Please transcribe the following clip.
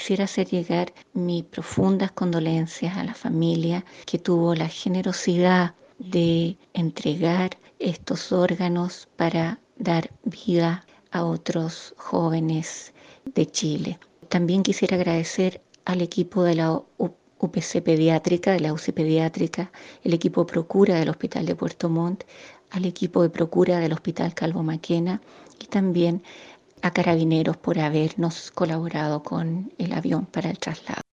quisiera hacer llegar mis profundas condolencias a la familia que tuvo la generosidad de entregar estos órganos para dar vida a otros jóvenes de Chile. También quisiera agradecer al equipo de la UPC pediátrica, de la UCI pediátrica, el equipo Procura del Hospital de Puerto Montt, al equipo de Procura del Hospital Calvo Maquena y también a Carabineros por habernos colaborado con el avión para el traslado.